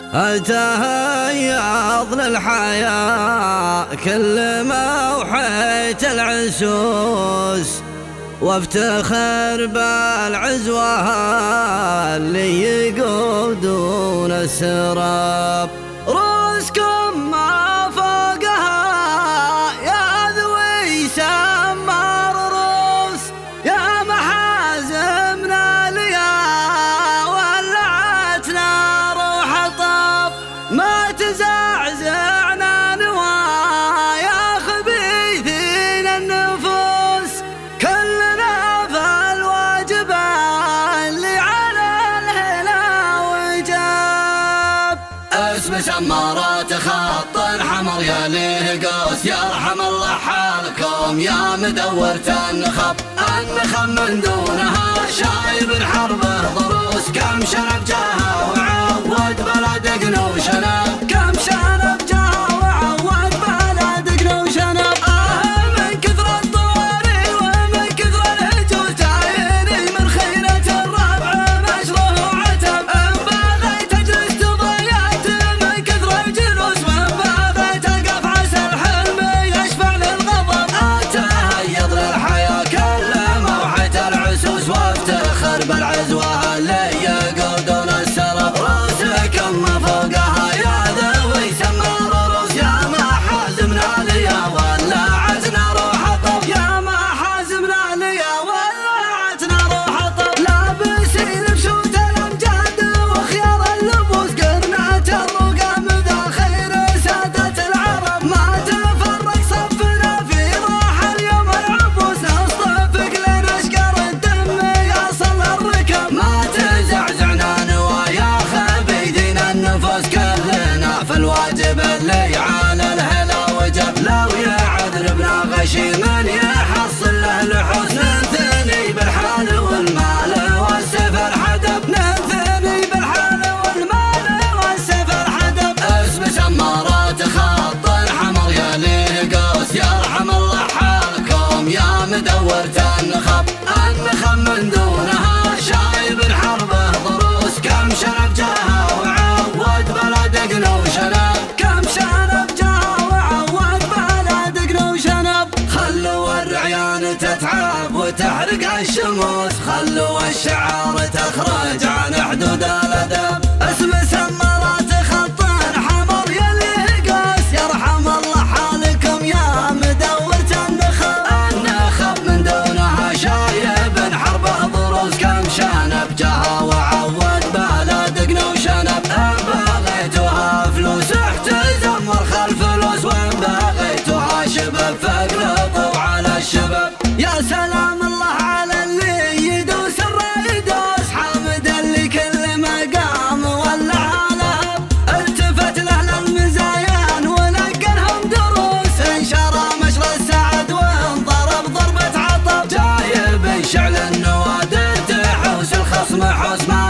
أتهيض للحياة كل ما وحيت العسوس، وافتخر بالعزوة اللي يقودون السراب. رؤوسكم ما فوقها يا ذوي سمار روس، يا محازمنا اليا ولعتنا روح طاب. ما تزعزعنا نوايا خبيثين النفوس، كلنا فالواجب اللي على الهلا وجاب. اسم سمارات خط الحمر يا ليه قوس، يرحم الله حالكم يا مدورة النخب. النخب من دونها شايب الحرب ضروس، كم شنب جاها وعود بلد قنوشنا، كم شنب جاها وعود بلد قنوشنا. من كثر الطواري ومن كثر الهجوس، جايني من خيرة الربع مشروع وعتب. ان بغيت اجلس تضيعت من كثر الجلوس، وان بغيت اقف عسى الحلم يشفع للغضب. اتهيض للحياة كل ما وحيت العسوس، وافتخر بالعزوة اللي يقودون السراب. رؤوسكم ما فوقها يا ذوي سمار روس، يا ما حازمنا ليا ولعتنا روح الطب. يا ما حازمنا ليا ولعتنا روح الطب. لابسين بشوت الامجاد وخيار اللبوس، قرنة الرقم ذا خير سادة العرب. ما تفرق صفنا في راح اليوم العبوس، نصطفق لنشقر الدم يصل الركب. ما تزعزعنا نوايا خبيثين النفوس، كلنا في الواجب اللي على الهلا وجب. لو يعذربنا غشي من يحصل له لحوس، ننثني بالحال والمال والسفر حدب. ننثني بالحال والمال والسفر حدب. اسم سمارات خط الحمر يا ليه قوس، يرحم الله حالكم يا مدورة النخب. النخب من دونها شايب الحرب ضروس، كم شنب جاها وعود بلد قنوشنا، كم شنب جاها وعود بلد قنوشنا. خلوا الرعيان تتعب وتحرق الشموس، خلوا الشعار تخرج عن حدود الادب. اسم سمارات خط حمر يا ليه قوس، يرحم الله حالكم يا مدورة النخب. النخب من دونها شايب حربه ضروس، كم شنب جاها وعود بلد قنوشنا. ان بغيتوها فلوس احتزم ورخ الفلوس، وان بغيتوها شباب فاقلطوا على الشباب. يا سلام الله على اللي يدوس الرايدوس، حامد اللي كل مقام ولع لهب. التفت له للمزايان ولقنهم دروس، انشرى مشر السعد وانضرب ضربة عطب. جايب شعل النوادر تحوس الخصم حوس، ما